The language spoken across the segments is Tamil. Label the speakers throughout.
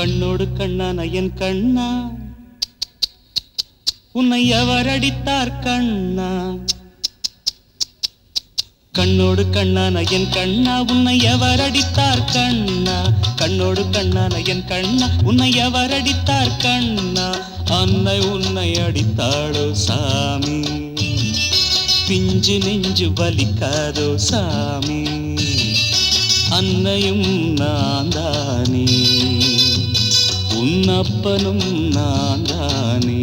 Speaker 1: கண்ணோடு கண்ணான என் கண்ணா உன்னை எவர் அடித்தார் கண்ணா கண்ணோடு கண்ணான என் கண்ணா உன்னை எவர் அடித்தார் கண்ணா கண்ணோடு கண்ணான என் கண்ணா உன்னை எவர் அடித்தார் கண்ணா அன்னை உன்னை அடித்தாளோ சாமி பிஞ்சு நெஞ்சு வலிக்காதோ சாமி அன்னையும் நான் தானே உன்னப்பனும் நான் தானே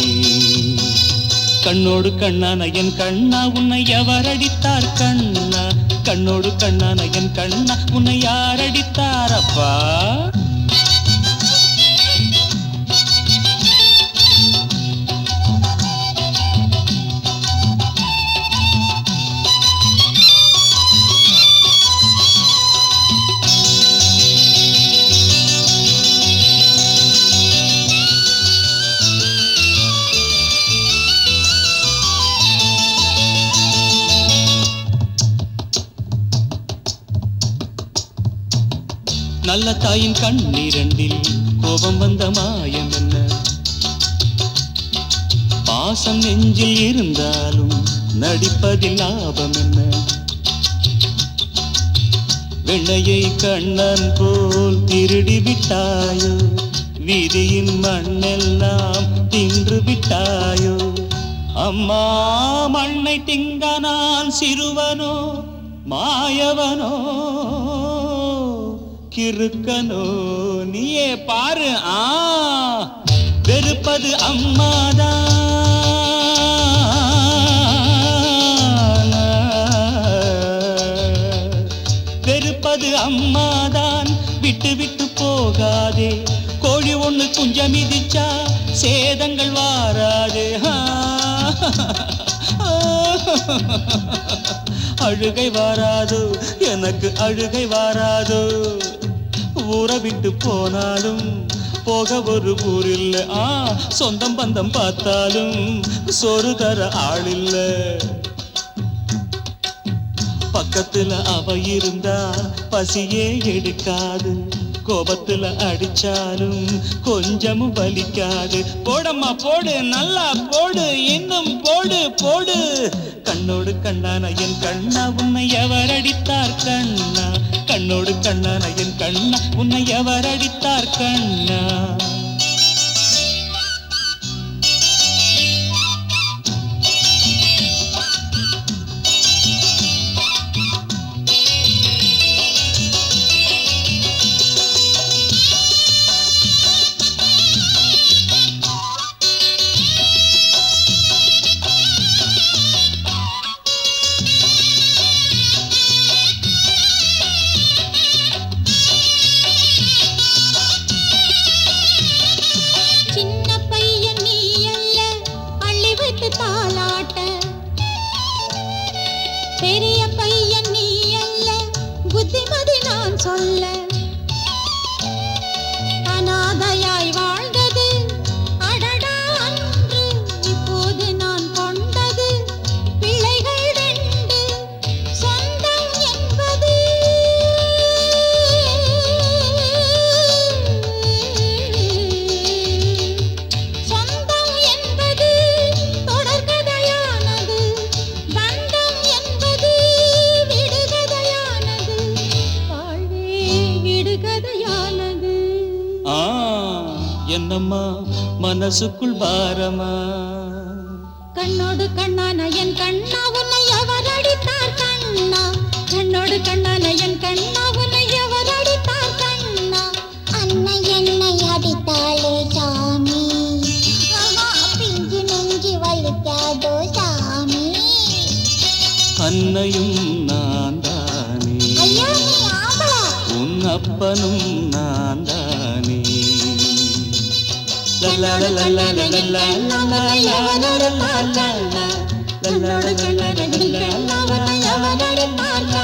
Speaker 1: கண்ணோடு கண்ணான என் கண்ணா உன்னை எவர் அடித்தார் கண்ணா கண்ணோடு கண்ணான என் கண்ணா உன்னை யார் அடித்தார் அப்பா நல்ல தாயின் கண்ணீரண்டில் கோபம் வந்த மாயம் என்ன பாசம் நெஞ்சில் இருந்தாலும் நடிப்பதில் லாபம் என்ன வெண்ணையை கண்ணன் போல் திருடி விட்டாயோ வீதியின் மண்ணெல்லாம் தின்று விட்டாயோ அம்மா மண்ணை திங்க நான் சிறுவனோ மாயவனோ கிறுக்கனோ நீயே பாரு வெறுப்பது அம்மாதான் வெறுப்பது அம்மாதான் விட்டு விட்டு போகாதே கோழி ஒண்ணு குஞ்சம் மிதிச்சா சேதங்கள் வாராதே அழுகை வாராதோ எனக்கு அழுகை வாராதோ ஊரை விட்டு போனாலும் போக ஒரு ஊரில்ல சொந்தம் பந்தம் பார்த்தாலும் சோறு தர ஆளில்ல பக்கத்துல அவ இருந்தா பசியே எடுக்காது கோபத்துல அடிச்சாலும் கொஞ்சமும் வலிக்காது போடம்மா போடு நல்லா போடு இன்னும் போடு போடு கண்ணோடு கண்ணான என் கண்ணா உன்னை எவர் அடித்தார் கண்ணா கண்ணோடு கண்ணான என் கண்ணா உன்னை எவர் அடித்தார் கண்ணா
Speaker 2: பெரிய பையன் நீ அல்ல புத்திமதி நான் சொல்ல அநாதையாய் வாழ்ந்தது அடடா அன்று இப்போது நான் கொண்டது பிள்ளைகள் ரெண்டு சொந்தம் என்பது சொந்தம் என்பது தொடர்கதையானது பந்தம் என்பது விடுகதையானது வாழ்வே விடுகதையானது
Speaker 1: என்னம்மா மனசுக்குள் பாரமா
Speaker 2: கண்ணோடு கண்ணான என் கண்ணா உன்னை எவர் அடித்தார் கண்ணா கண்ணோடு கண்ணான என் கண்ணா உன்னை எவர் அடித்தார் கண்ணா அன்னை என்னை அடித்தாளே சாமி பிஞ்சு நெஞ்சு வலிக்காதோ சாமி
Speaker 1: அன்னையும் நான் தானே
Speaker 2: ஐயா நீ ஆம்பளை
Speaker 1: உன் அப்பனும் நான் தானே
Speaker 2: கண்ணோடு கண்ணான என் கண்ணா உன்னை எவர் அடித்தார் கண்ணா கண்ணோடு கண்ணான என் கண்ணா உன்னை எவர் அடித்தார்